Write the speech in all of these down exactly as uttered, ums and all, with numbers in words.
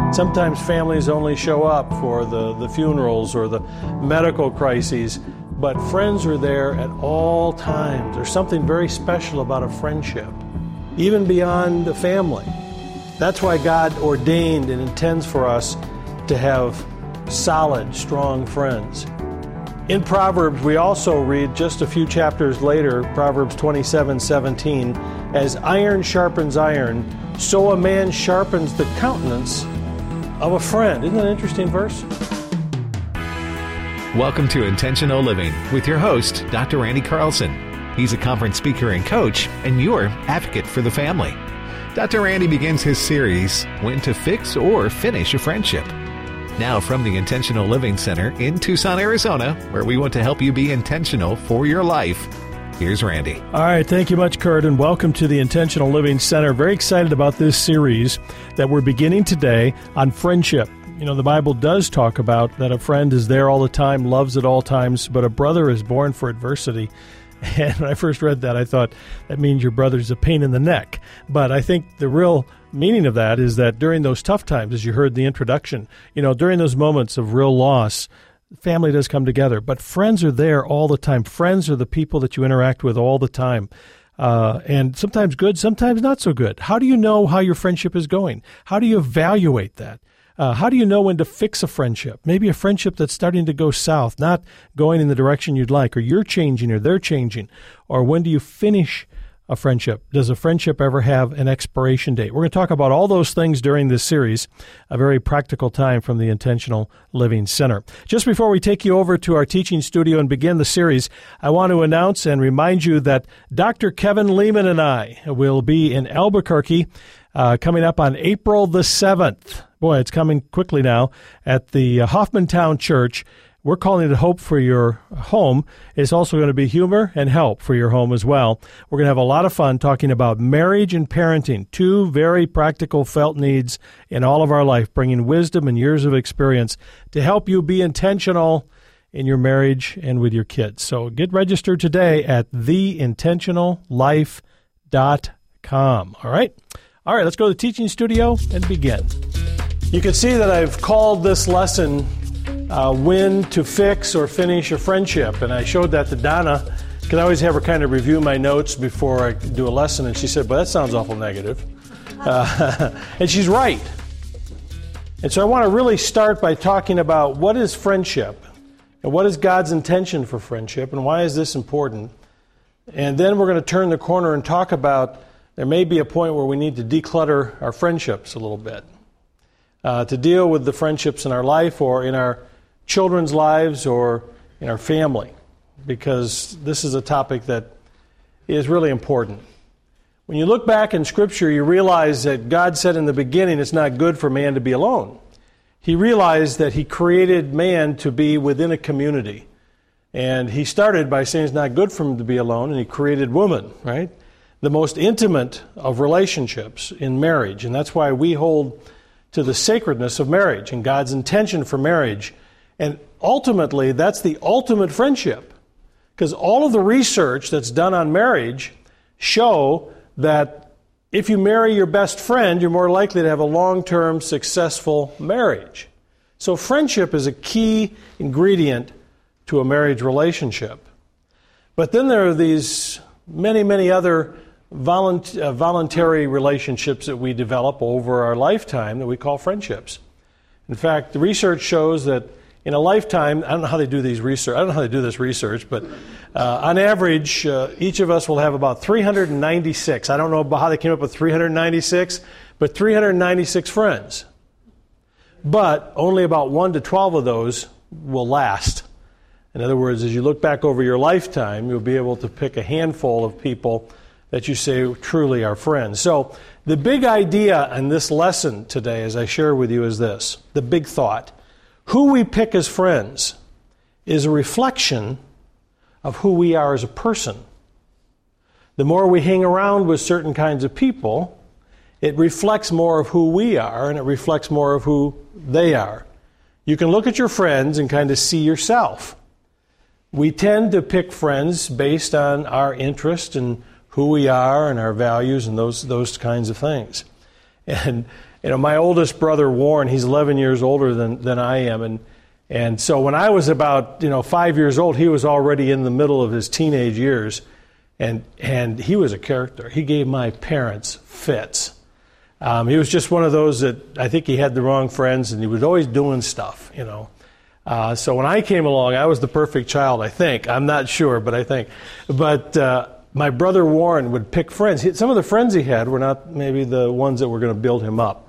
Sometimes families only show up for the, the funerals or the medical crises, but friends are there at all times. There's something very special about a friendship, even beyond the family. That's why God ordained and intends for us to have solid, strong friends. In Proverbs, we also read just a few chapters later, Proverbs twenty-seven seventeen, as iron sharpens iron, so a man sharpens the countenance of a friend. Isn't that an interesting verse? Welcome to Intentional Living with your host, Doctor Randy Carlson. He's a conference speaker and coach, and your advocate for the family. Doctor Randy begins his series, When to Fix or Finish a Friendship. Now from the Intentional Living Center in Tucson, Arizona, where we want to help you be intentional for your life, here's Randy. All right, thank you much, Kurt, and welcome to the Intentional Living Center. Very excited about this series that we're beginning today on friendship. You know, the Bible does talk about that a friend is there all the time, loves at all times, but a brother is born for adversity. And when I first read that, I thought that means your brother's a pain in the neck. But I think the real meaning of that is that during those tough times, as you heard in the introduction, you know, during those moments of real loss, family does come together. But friends are there all the time. Friends are the people that you interact with all the time. Uh, and sometimes good, sometimes not so good. How do you know how your friendship is going? How do you evaluate that? Uh, how do you know when to fix a friendship? Maybe a friendship that's starting to go south, not going in the direction you'd like, or you're changing or they're changing. Or when do you finish a friendship? Does a friendship ever have an expiration date? We're going to talk about all those things during this series, a very practical time from the Intentional Living Center. Just before we take you over to our teaching studio and begin the series, I want to announce and remind you that Doctor Kevin Lehman and I will be in Albuquerque uh, coming up on April the seventh. Boy, it's coming quickly now, at the uh, Hoffmantown Church. We're calling it Hope for Your Home. It's also going to be humor and help for your home as well. We're going to have a lot of fun talking about marriage and parenting, two very practical felt needs in all of our life, bringing wisdom and years of experience to help you be intentional in your marriage and with your kids. So get registered today at the intentional life dot com. All right? All right, let's go to the teaching studio and begin. You can see that I've called this lesson uh, When to Fix or Finish a Friendship. And I showed that to Donna, because I always have her kind of review my notes before I do a lesson. And she said, "But that sounds awful negative." Uh, and she's right. And so I want to really start by talking about what is friendship, and what is God's intention for friendship, and why is this important. And then we're going to turn the corner and talk about there may be a point where we need to declutter our friendships a little bit. Uh, to deal with the friendships in our life or in our children's lives or in our family, because this is a topic that is really important. When you look back in Scripture, you realize that God said in the beginning it's not good for man to be alone. He realized that He created man to be within a community. And He started by saying it's not good for him to be alone, and He created woman, right? The most intimate of relationships in marriage. And that's why we hold to the sacredness of marriage and God's intention for marriage. And ultimately, that's the ultimate friendship. Because all of the research that's done on marriage show that if you marry your best friend, you're more likely to have a long-term, successful marriage. So friendship is a key ingredient to a marriage relationship. But then there are these many, many other Volunt- uh, voluntary relationships that we develop over our lifetime that we call friendships. In fact, the research shows that in a lifetime, I don't know how they do these research, I don't know how they do this research, but uh, on average, uh, each of us will have about three hundred ninety-six. I don't know about how they came up with three hundred ninety-six, but three hundred ninety-six friends. But only about one to twelve of those will last. In other words, as you look back over your lifetime, you'll be able to pick a handful of people that you say truly are friends. So the big idea in this lesson today, as I share with you, is this. The big thought. Who we pick as friends is a reflection of who we are as a person. The more we hang around with certain kinds of people, it reflects more of who we are, and it reflects more of who they are. You can look at your friends and kind of see yourself. We tend to pick friends based on our interest and who we are and our values and those those kinds of things. And, you know, my oldest brother, Warren, he's eleven years older than, than I am. And, and so when I was about, you know, five years old, he was already in the middle of his teenage years. And, and he was a character. He gave my parents fits. Um, he was just one of those that I think he had the wrong friends, and he was always doing stuff, you know. Uh, so when I came along, I was the perfect child, I think. I'm not sure, but I think. But uh, my brother Warren would pick friends. He, some of the friends he had were not maybe the ones that were going to build him up.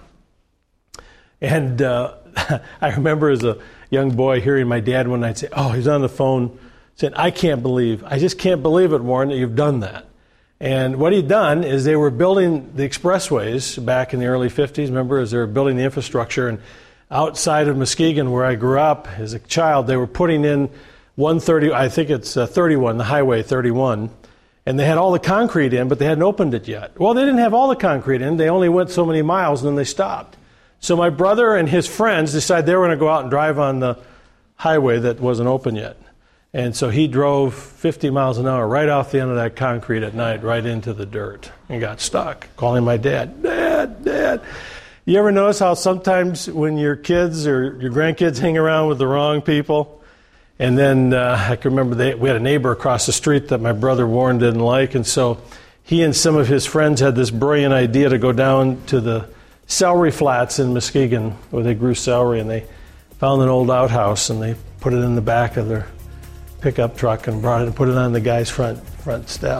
And uh, I remember as a young boy hearing my dad one night say, oh, he's on the phone saying, I can't believe, I just can't believe it, Warren, that you've done that. And what he'd done is they were building the expressways back in the early fifties, remember, as they were building the infrastructure. And outside of Muskegon, where I grew up as a child, they were putting in one thirty, I think it's uh, thirty-one, the Highway thirty-one, and they had all the concrete in, but they hadn't opened it yet. Well, they didn't have all the concrete in. They only went so many miles, and then they stopped. So my brother and his friends decided they were going to go out and drive on the highway that wasn't open yet. And so he drove fifty miles an hour right off the end of that concrete at night, right into the dirt, and got stuck, calling my dad, Dad, Dad. You ever notice how sometimes when your kids or your grandkids hang around with the wrong people? And then uh, I can remember they, we had a neighbor across the street that my brother Warren didn't like, and so he and some of his friends had this brilliant idea to go down to the celery flats in Muskegon where they grew celery, and they found an old outhouse, and they put it in the back of their pickup truck and brought it and put it on the guy's front front step.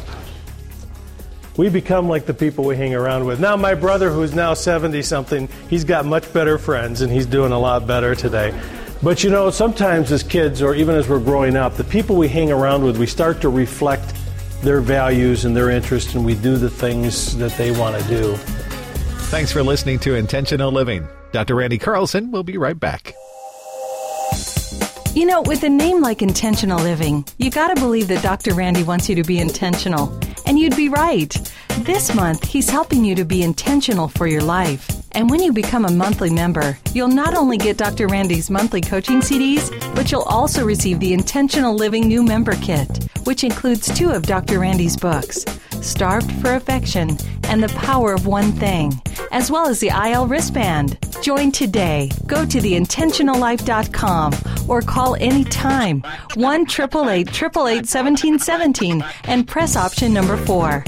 We become like the people we hang around with. Now my brother, who's now seventy-something, he's got much better friends, and he's doing a lot better today. But you know, sometimes as kids, or even as we're growing up, the people we hang around with, we start to reflect their values and their interests, and we do the things that they want to do. Thanks for listening to Intentional Living. Doctor Randy Carlson will be right back. You know, with a name like Intentional Living, you got to believe that Doctor Randy wants you to be intentional. And you'd be right. This month, he's helping you to be intentional for your life. And when you become a monthly member, you'll not only get Doctor Randy's monthly coaching C Ds, but you'll also receive the Intentional Living New Member Kit, which includes two of Doctor Randy's books, Starved for Affection and The Power of One Thing, as well as the I L wristband. Join today. Go to the intentional life dot com or call anytime one eight eight eight, eight eight eight, one seven one seven and press option number four.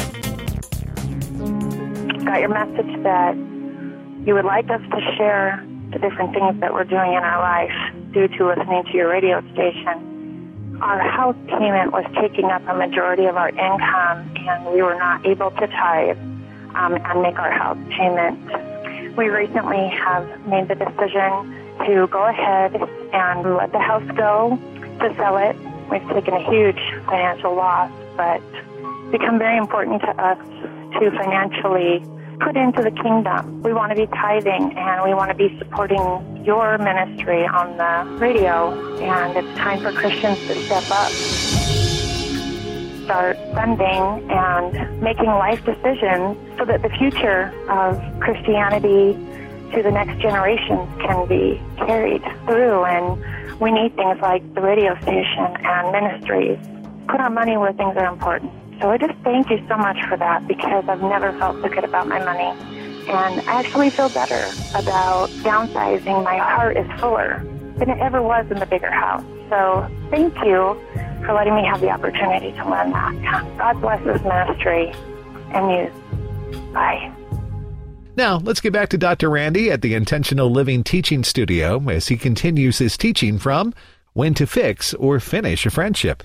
Got your message that you would like us to share the different things that we're doing in our life due to listening to your radio station. Our house payment was taking up a majority of our income, and we were not able to tithe um, and make our house payment. We recently have made the decision to go ahead and let the house go, to sell it. We've taken a huge financial loss, but it's become very important to us to financially put into the kingdom. We want to be tithing, and we want to be supporting your ministry on the radio, and it's time for Christians to step up, start spending and making life decisions so that the future of Christianity to the next generations can be carried through. And we need things like the radio station and ministries. Put our money where things are important. So I just thank you so much for that, because I've never felt so good about my money. And I actually feel better about downsizing. My heart is fuller than it ever was in the bigger house. So thank you for letting me have the opportunity to learn that. God bless this ministry and you. Bye. Now, let's get back to Doctor Randy at the Intentional Living Teaching Studio as he continues his teaching from When to Fix or Finish a Friendship.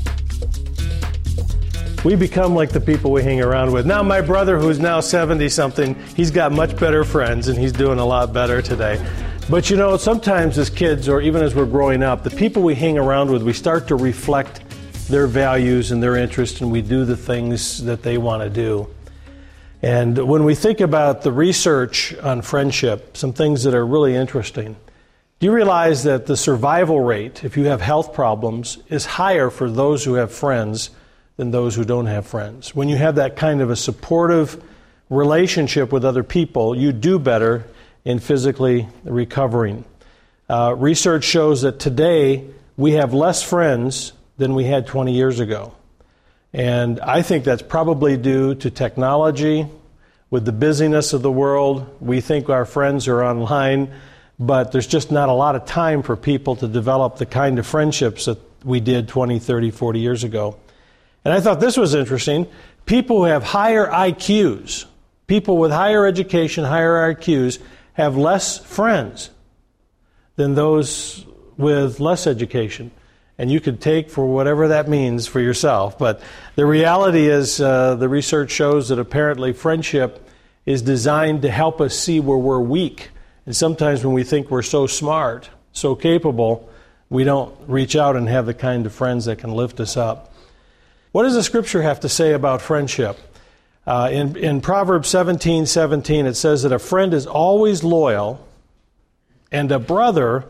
We become like the people we hang around with. Now my brother, who's now seventy-something, he's got much better friends, and he's doing a lot better today. But you know, sometimes as kids, or even as we're growing up, the people we hang around with, we start to reflect their values and their interests, and we do the things that they want to do. And when we think about the research on friendship, some things that are really interesting. Do you realize that the survival rate, if you have health problems, is higher for those who have friends than those who don't have friends? When you have that kind of a supportive relationship with other people, you do better in physically recovering. Uh, research shows that today we have less friends than we had twenty years ago. And I think that's probably due to technology. With the busyness of the world, we think our friends are online, but there's just not a lot of time for people to develop the kind of friendships that we did twenty, thirty, forty years ago. And I thought this was interesting. People who have higher I Qs, people with higher education, higher I Qs, have less friends than those with less education. And you could take for whatever that means for yourself. But the reality is, uh, the research shows that apparently friendship is designed to help us see where we're weak. And sometimes when we think we're so smart, so capable, we don't reach out and have the kind of friends that can lift us up. What does the Scripture have to say about friendship? Uh, in, in Proverbs seventeen seventeen, it says that a friend is always loyal, and a brother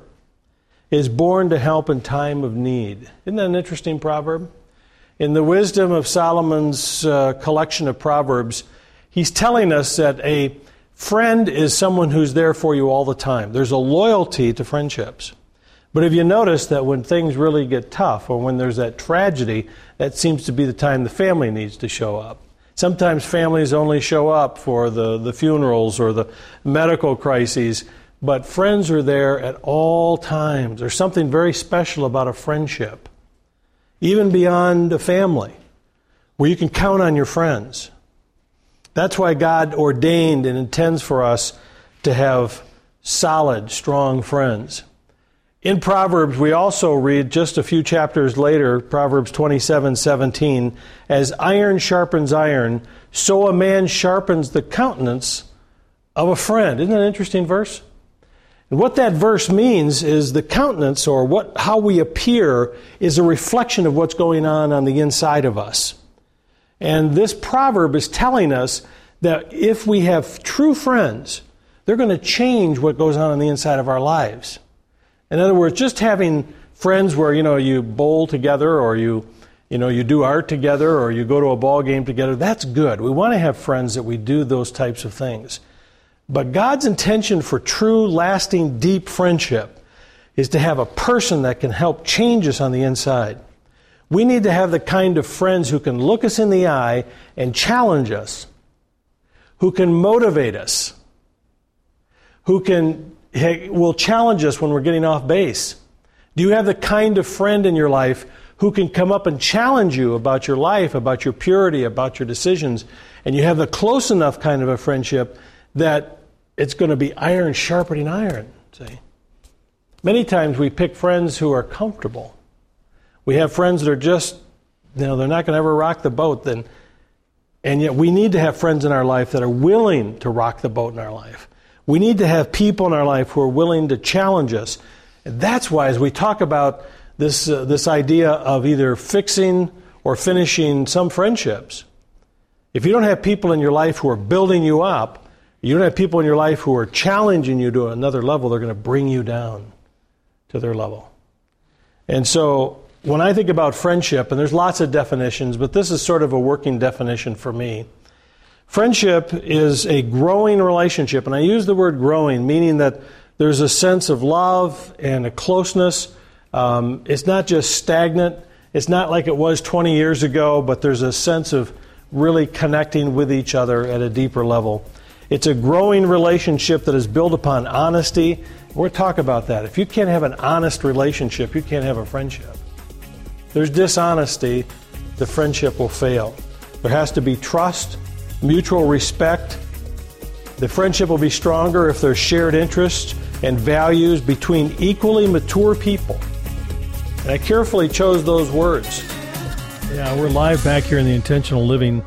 is born to help in time of need. Isn't that an interesting proverb? In the wisdom of Solomon's uh, collection of Proverbs, he's telling us that a friend is someone who's there for you all the time. There's a loyalty to friendships. But have you noticed that when things really get tough, or when there's that tragedy, that seems to be the time the family needs to show up? Sometimes families only show up for the, the funerals or the medical crises, but friends are there at all times. There's something very special about a friendship, even beyond a family, where you can count on your friends. That's why God ordained and intends for us to have solid, strong friends. In Proverbs, we also read just a few chapters later, Proverbs twenty-seven seventeen, as iron sharpens iron, so a man sharpens the countenance of a friend. Isn't that an interesting verse? And what that verse means is the countenance, or what how we appear, is a reflection of what's going on on the inside of us. And this proverb is telling us that if we have true friends, they're going to change what goes on on the inside of our lives. In other words, just having friends where, you know, you bowl together, or you, you know, you do art together, or you go to a ball game together, that's good. We want to have friends that we do those types of things. But God's intention for true, lasting, deep friendship is to have a person that can help change us on the inside. We need to have the kind of friends who can look us in the eye and challenge us, who can motivate us, who can will challenge us when we're getting off base. Do you have the kind of friend in your life who can come up and challenge you about your life, about your purity, about your decisions, and you have the close enough kind of a friendship that it's going to be iron sharpening iron, see? Many times we pick friends who are comfortable. We have friends that are just, you know, they're not going to ever rock the boat. Then, and yet we need to have friends in our life that are willing to rock the boat in our life. We need to have people in our life who are willing to challenge us. And that's why, as we talk about this, uh, this idea of either fixing or finishing some friendships, if you don't have people in your life who are building you up, you don't have people in your life who are challenging you to another level, they're going to bring you down to their level. And so when I think about friendship, and there's lots of definitions, but this is sort of a working definition for me. Friendship is a growing relationship, and I use the word growing, meaning that there's a sense of love and a closeness. Um, it's not just stagnant. It's not like it was twenty years ago, but there's a sense of really connecting with each other at a deeper level. It's a growing relationship that is built upon honesty. We're talking about that. If you can't have an honest relationship, you can't have a friendship. If there's dishonesty, the friendship will fail. There has to be trust, mutual respect. The friendship will be stronger if there's shared interests and values between equally mature people. And I carefully chose those words. Yeah, we're live back here in the Intentional Living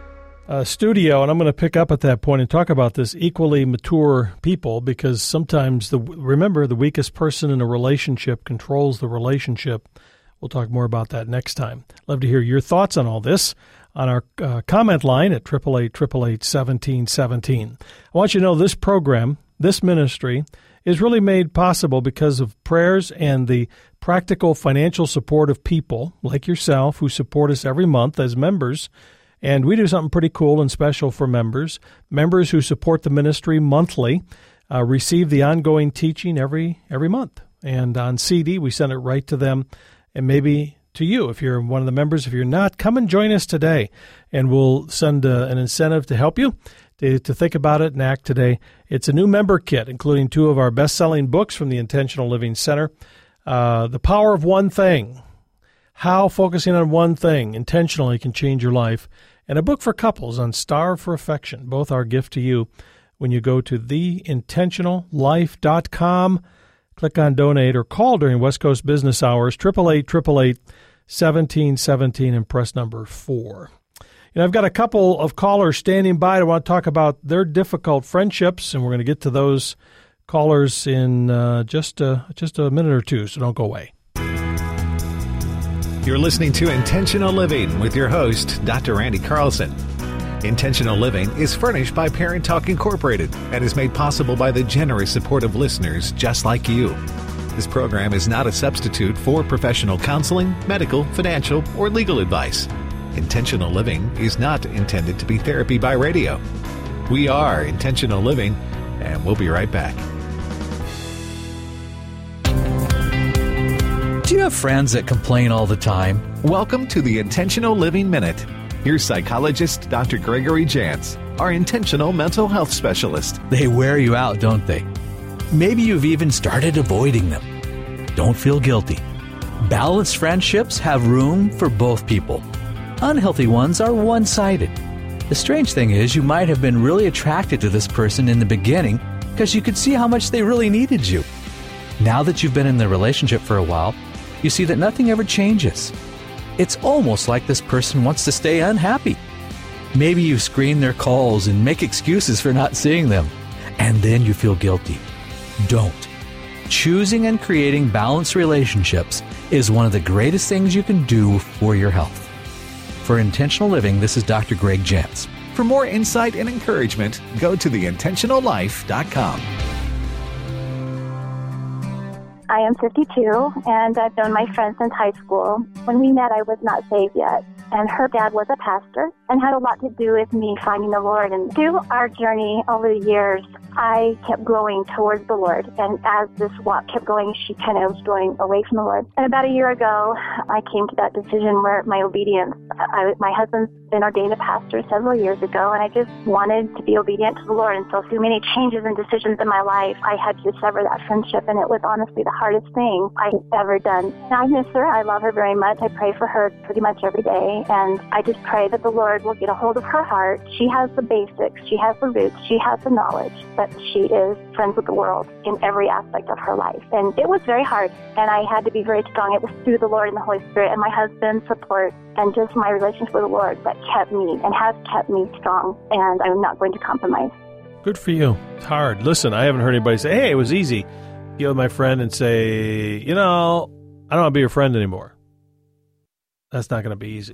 uh, studio, and I'm going to pick up at that point and talk about this equally mature people, because sometimes, the remember, the weakest person in a relationship controls the relationship. We'll talk more about that next time. Love to hear your thoughts on all this on our uh, comment line at eight eight eight, eight eight eight, one seven one seven. I want you to know this program, this ministry, is really made possible because of prayers and the practical financial support of people like yourself who support us every month as members. And we do something pretty cool and special for members. Members who support the ministry monthly uh, receive the ongoing teaching every every month. And on C D, we send it right to them, and maybe to you if you're one of the members. If you're not, come and join us today, and we'll send uh, an incentive to help you to, to think about it and act today. It's a new member kit, including two of our best-selling books from the Intentional Living Center. Uh, The Power of One Thing, how focusing on one thing intentionally can change your life, and a book for couples on Starve for Affection. Both are a gift to you when you go to the intentional life dot com, click on donate, or call during West Coast business hours, eight eight eight, eight eight eight, one seven one seven, and press number four. And I've got a couple of callers standing by to want to talk about their difficult friendships, and we're going to get to those callers in uh, just, a, just a minute or two, so don't go away. You're listening to Intentional Living with your host, Doctor Randy Carlson. Intentional Living is furnished by Parent Talk Incorporated and is made possible by the generous support of listeners just like you. This program is not a substitute for professional counseling, medical, financial, or legal advice. Intentional Living is not intended to be therapy by radio. We are Intentional Living, and we'll be right back. Do you have friends that complain all the time? Welcome to the Intentional Living Minute. Here's psychologist Doctor Gregory Jantz, our intentional mental health specialist. They wear you out, don't they? Maybe you've even started avoiding them. Don't feel guilty. Balanced friendships have room for both people. Unhealthy ones are one-sided. The strange thing is you might have been really attracted to this person in the beginning because you could see how much they really needed you. Now that you've been in the relationship for a while, you see that nothing ever changes. It's almost like this person wants to stay unhappy. Maybe you screen their calls and make excuses for not seeing them, and then you feel guilty. Don't. Choosing and creating balanced relationships is one of the greatest things you can do for your health. For Intentional Living, this is Doctor Greg Jantz. For more insight and encouragement, go to the intentional life dot com. I am fifty-two, and I've known my friend since high school. When we met, I was not saved yet, and her dad was a pastor and had a lot to do with me finding the Lord. And through our journey over the years, I kept growing towards the Lord, and as this walk kept going, she kind of was going away from the Lord. And about a year ago, I came to that decision where my obedience, I, my husband's been ordained a pastor several years ago, and I just wanted to be obedient to the Lord. And so through many changes and decisions in my life, I had to sever that friendship, and it was honestly the hardest thing I've ever done. And I miss her. I love her very much. I pray for her pretty much every day, and I just pray that the Lord will get a hold of her heart. She has the basics. She has the roots. She has the knowledge, but she is friends with the world in every aspect of her life. And it was very hard, and I had to be very strong. It was through the Lord and the Holy Spirit and my husband's support and just my relationship with the Lord that kept me and has kept me strong, and I'm not going to compromise. Good for you. It's hard. Listen, I haven't heard anybody say, hey, it was easy. Get with my friend and say, you know, I don't want to be your friend anymore. That's not going to be easy.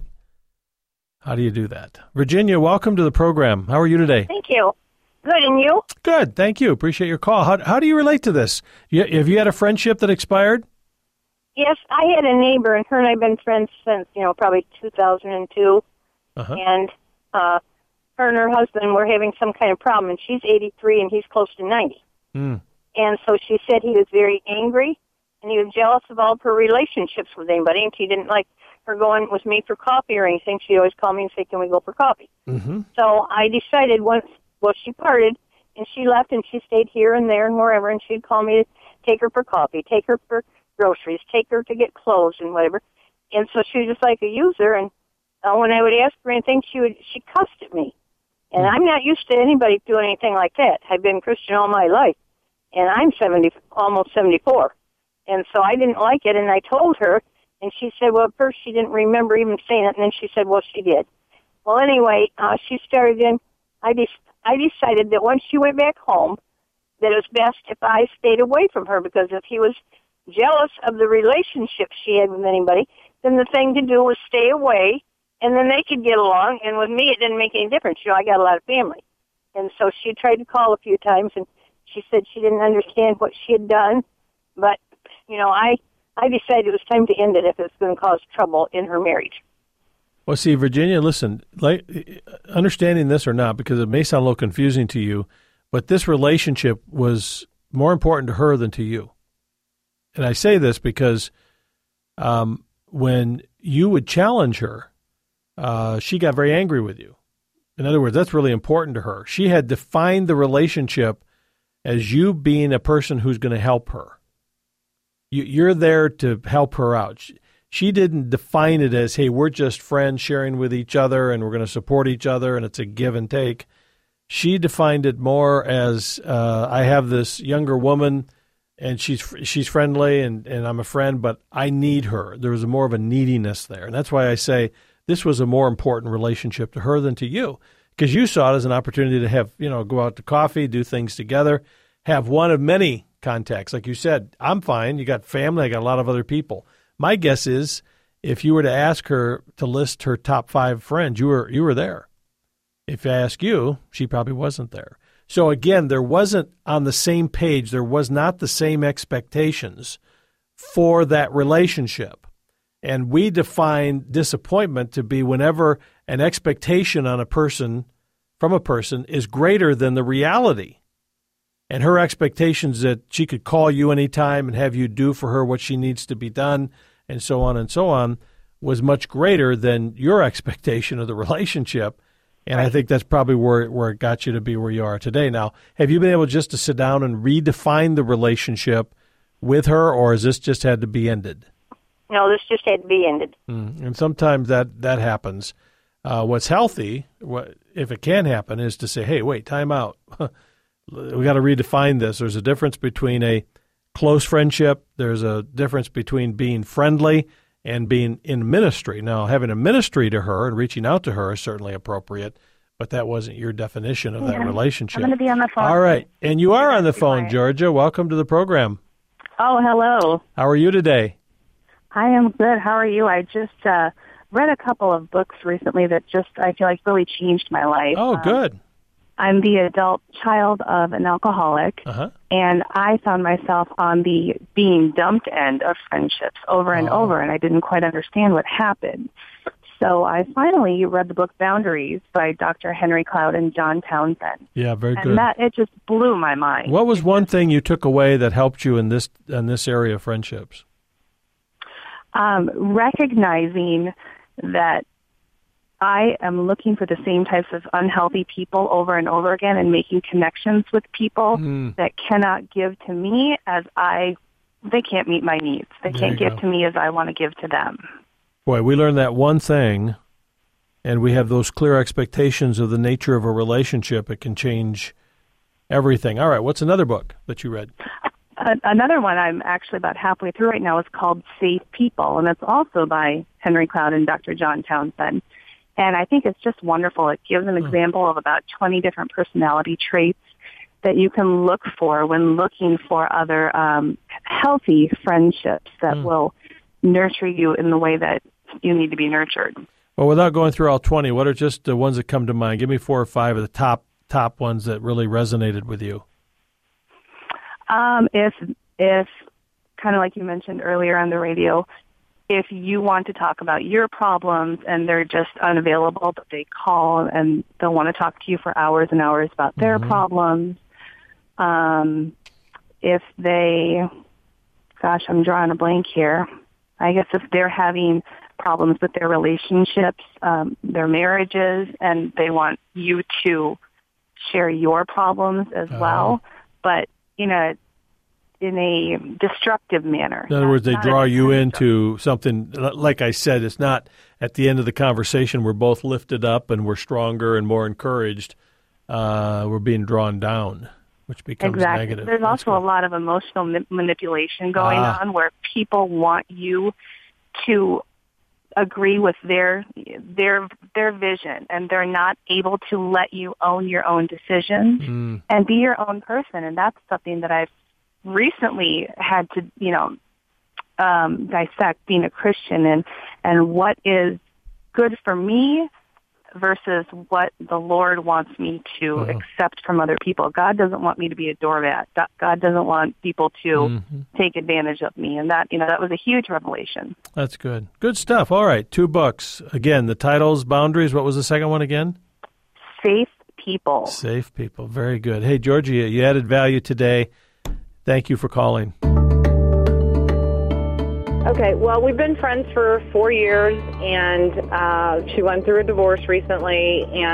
How do you do that? Virginia, welcome to the program. How are you today? Thank you. Good, and you? Good, thank you. Appreciate your call. How, how do you relate to this? You, have you had a friendship that expired? Yes, I had a neighbor, and her and I have been friends since, you know, probably two thousand two. Uh-huh. And uh, her and her husband were having some kind of problem, and she's eighty-three, and he's close to ninety. Mm. And so she said he was very angry, and he was jealous of all of her relationships with anybody, and he didn't like her going with me for coffee or anything. She'd always call me and say, can we go for coffee? Mm-hmm. So I decided once, well, she parted, and she left, and she stayed here and there and wherever, and she'd call me to take her for coffee, take her for groceries, take her to get clothes and whatever. And so she was just like a user, and uh, when I would ask for anything, she would she cussed at me. And mm-hmm. I'm not used to anybody doing anything like that. I've been Christian all my life, and I'm seventy, almost seventy-four. And so I didn't like it, and I told her, and she said, well, at first she didn't remember even saying it, and then she said, well, she did. Well, anyway, uh, she started in, I, de- I decided that once she went back home, that it was best if I stayed away from her, because if he was jealous of the relationship she had with anybody, then the thing to do was stay away, and then they could get along, and with me it didn't make any difference. You know, I got a lot of family. And so she tried to call a few times, and she said she didn't understand what she had done, but, you know, I... I decided it was time to end it if it's going to cause trouble in her marriage. Well, see, Virginia, listen, like, understanding this or not, because it may sound a little confusing to you, but this relationship was more important to her than to you. And I say this because um, when you would challenge her, uh, she got very angry with you. In other words, that's really important to her. She had defined the relationship as you being a person who's going to help her. You, you're there to help her out. She, she didn't define it as, hey, we're just friends sharing with each other and we're going to support each other and it's a give and take. She defined it more as uh, I have this younger woman and she's she's friendly and, and I'm a friend, but I need her. There was more of a neediness there. And that's why I say this was a more important relationship to her than to you, because you saw it as an opportunity to have, you know, go out to coffee, do things together, have one of many contacts. Like you said, I'm fine. You got family. I got a lot of other people. My guess is if you were to ask her to list her top five friends, you were you were there. If I ask you, she probably wasn't there. So again, there wasn't on the same page. There was not the same expectations for that relationship. And we define disappointment to be whenever an expectation on a person, from a person, is greater than the reality. And her expectations that she could call you anytime and have you do for her what she needs to be done, and so on and so on, was much greater than your expectation of the relationship. And right. I think that's probably where, where it got you to be where you are today. Now, have you been able just to sit down and redefine the relationship with her, or has this just had to be ended? No, this just had to be ended. Mm. And sometimes that, that happens. Uh, what's healthy, what, if it can happen, is to say, hey, wait, time out. We got to redefine this. There's a difference between a close friendship. There's a difference between being friendly and being in ministry. Now, having a ministry to her and reaching out to her is certainly appropriate, but that wasn't your definition of yeah. that relationship. I'm going to be on the phone. All right. And you are on the phone, Georgia. Welcome to the program. Oh, hello. How are you today? I am good. How are you? I just uh, read a couple of books recently that just, I feel like, really changed my life. Oh, good. Um, I'm the adult child of an alcoholic, uh-huh. and I found myself on the being dumped end of friendships over and oh. over, and I didn't quite understand what happened. So I finally read the book Boundaries by Doctor Henry Cloud and John Townsend. Yeah, very good. And that, it just blew my mind. What was one thing you took away that helped you in this in this area of friendships? Um, recognizing that I am looking for the same types of unhealthy people over and over again and making connections with people mm. that cannot give to me as I, they can't meet my needs. They there can't give go. to me as I want to give to them. Boy, we learned that one thing, and we have those clear expectations of the nature of a relationship. It can change everything. All right, what's another book that you read? Uh, another one I'm actually about halfway through right now is called Safe People, and it's also by Henry Cloud and Doctor John Townsend. And I think it's just wonderful. It gives an example of about twenty different personality traits that you can look for when looking for other um, healthy friendships that mm. will nurture you in the way that you need to be nurtured. Well, without going through all twenty, what are just the ones that come to mind? Give me four or five of the top top ones that really resonated with you. Um, if, if kind of like you mentioned earlier on the radio, if you want to talk about your problems and they're just unavailable, but they call and they'll want to talk to you for hours and hours about their mm-hmm. problems. Um, if they, gosh, I'm drawing a blank here. I guess if they're having problems with their relationships, um, their marriages, and they want you to share your problems as uh-huh. well, but in a in a destructive manner. In other words, they draw you into something, like I said, it's not at the end of the conversation we're both lifted up and we're stronger and more encouraged. Uh, we're being drawn down, which becomes exactly. negative. There's That's also good. a lot of emotional ma- manipulation going ah. on where people want you to agree with their their their vision, and they're not able to let you own your own decisions mm. and be your own person. And that's something that I've recently had to, you know, um, dissect being a Christian and, and what is good for me versus what the Lord wants me to uh-huh. accept from other people. God doesn't want me to be a doormat. God doesn't want people to mm-hmm. take advantage of me. And that, you know, that was a huge revelation. That's good. Good stuff. All right. Two books. Again, the titles, Boundaries. What was the second one again? Safe People. Safe People. Very good. Hey, Georgia, you added value today. Thank you for calling. Okay, well, we've been friends for four years, and uh, she went through a divorce recently, and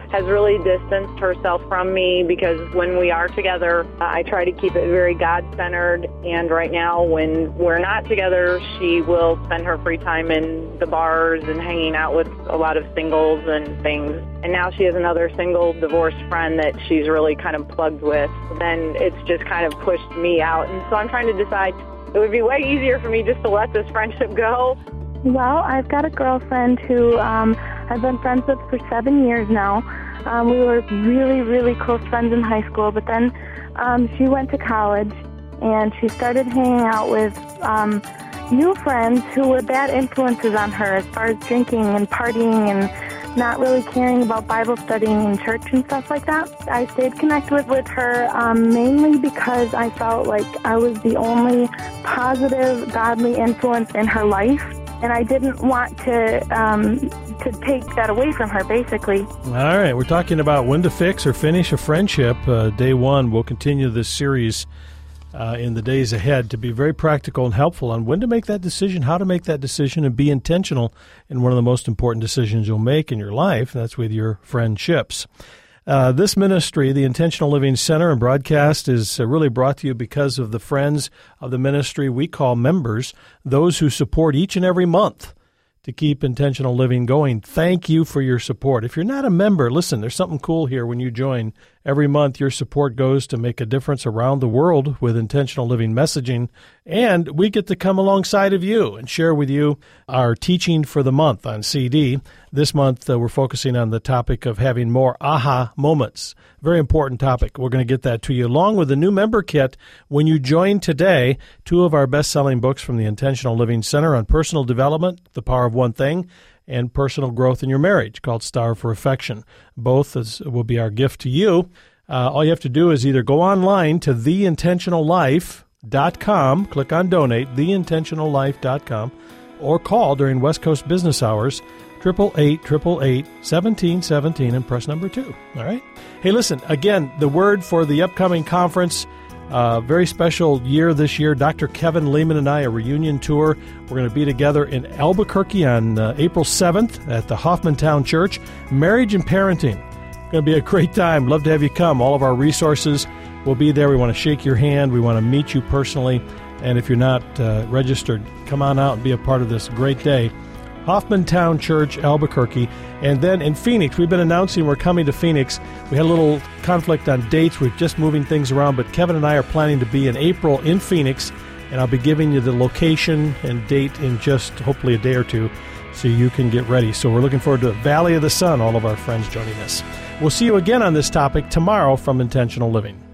has really distanced herself from me because when we are together, I try to keep it very God-centered. And right now, when we're not together, she will spend her free time in the bars and hanging out with a lot of singles and things. And now she has another single divorced friend that she's really kind of plugged with. Then it's just kind of pushed me out. And so I'm trying to decide, it would be way easier for me just to let this friendship go. Well, I've got a girlfriend who um, I've been friends with for seven years now. Um, we were really, really close friends in high school, but then um, she went to college, and she started hanging out with um, new friends who were bad influences on her as far as drinking and partying and not really caring about Bible studying in church and stuff like that. I stayed connected with her um, mainly because I felt like I was the only positive, godly influence in her life, and I didn't want to um, to take that away from her, basically. All right, we're talking about when to fix or finish a friendship. Uh, day one, we'll continue this series uh, in the days ahead to be very practical and helpful on when to make that decision, how to make that decision, and be intentional in one of the most important decisions you'll make in your life, and that's with your friendships. Uh, this ministry, the Intentional Living Center and broadcast, is uh, really brought to you because of the friends of the ministry we call members, those who support each and every month to keep Intentional Living going. Thank you for your support. If you're not a member, listen, there's something cool here when you join. Every month, your support goes to make a difference around the world with Intentional Living messaging, and we get to come alongside of you and share with you our teaching for the month on C D. This month, uh, we're focusing on the topic of having more aha moments. Very important topic. We're going to get that to you, along with the new member kit. When you join today, two of our best-selling books from the Intentional Living Center on personal development, The Power of One Thing, and personal growth in your marriage, called Starve for Affection. Both is, will be our gift to you. Uh, all you have to do is either go online to the intentional life dot com, click on Donate, the intentional life dot com, or call during West Coast business hours, eight eight eight, eight eight eight, one seven one seven, and press number two. All right? Hey, listen, again, the word for the upcoming conference, uh, very special year this year. Doctor Kevin Lehman and I, a reunion tour. We're going to be together in Albuquerque on uh, April seventh at the Hoffmantown Church. Marriage and parenting. Going to be a great time. Love to have you come. All of our resources will be there. We want to shake your hand. We want to meet you personally. And if you're not uh, registered, come on out and be a part of this great day. Hoffmantown Church, Albuquerque. And then in Phoenix, we've been announcing we're coming to Phoenix. We had a little conflict on dates. We're just moving things around, but Kevin and I are planning to be in April in Phoenix, and I'll be giving you the location and date in just hopefully a day or two so you can get ready. So we're looking forward to Valley of the Sun, all of our friends joining us. We'll see you again on this topic tomorrow from Intentional Living.